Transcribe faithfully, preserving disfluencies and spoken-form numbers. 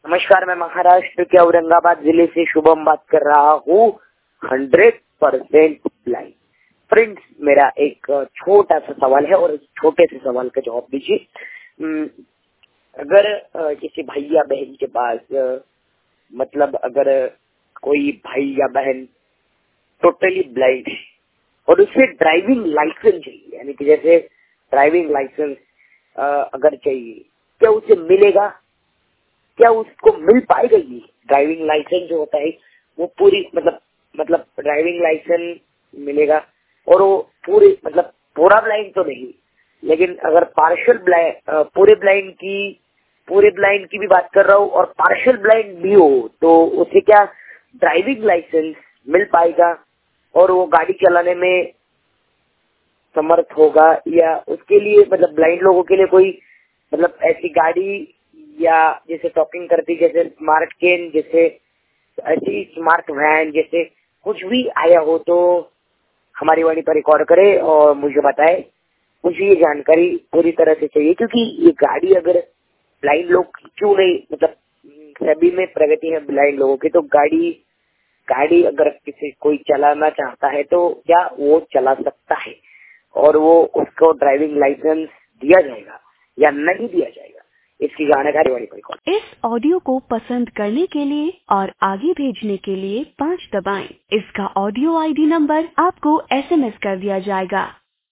नमस्कार, मैं महाराष्ट्र के औरंगाबाद जिले से शुभम बात कर रहा हूँ। हंड्रेड परसेंट ब्लाइंड फ्रेंड्स, मेरा एक छोटा सा सवाल है और इस छोटे से सवाल का जवाब दीजिए। अगर किसी भाई या बहन के पास, मतलब अगर कोई भाई या बहन टोटली ब्लाइंड है और उसे ड्राइविंग लाइसेंस चाहिए, यानी कि जैसे ड्राइविंग लाइसेंस अगर चाहिए, क्या उसे मिलेगा? क्या उसको मिल पाएगा? ये ड्राइविंग लाइसेंस जो होता है वो पूरी मतलब मतलब ड्राइविंग लाइसेंस मिलेगा और वो पूरी मतलब पूरा ब्लाइंड तो नहीं, लेकिन अगर पार्शियल ब्लाइंड, पूरे ब्लाइंड की पूरे ब्लाइंड की भी बात कर रहा हूँ और पार्शियल ब्लाइंड भी हो, तो उसे क्या ड्राइविंग लाइसेंस मिल पाएगा और वो गाड़ी चलाने में समर्थ होगा? या उसके लिए मतलब ब्लाइंड लोगों के लिए कोई मतलब ऐसी गाड़ी या जैसे टॉकिंग करती, जैसे स्मार्ट केन, जैसे ऐसी स्मार्ट वैन, जैसे कुछ भी आया हो तो हमारी वाणी पर रिकॉर्ड करे और मुझे बताए। मुझे ये जानकारी पूरी तरह से चाहिए, क्योंकि ये गाड़ी अगर ब्लाइंड लोग क्यों नहीं, मतलब सभी में प्रगति है ब्लाइंड लोगों की, तो गाड़ी गाड़ी अगर किसी कोई चलाना चाहता है तो क्या वो चला सकता है और वो उसको ड्राइविंग लाइसेंस दिया जाएगा या नहीं दिया जाएगा, इसकी जानकारी वाली पर। इस ऑडियो को पसंद करने के लिए और आगे भेजने के लिए पाँच दबाएं। इसका ऑडियो आईडी नंबर आपको एसएमएस कर दिया जाएगा।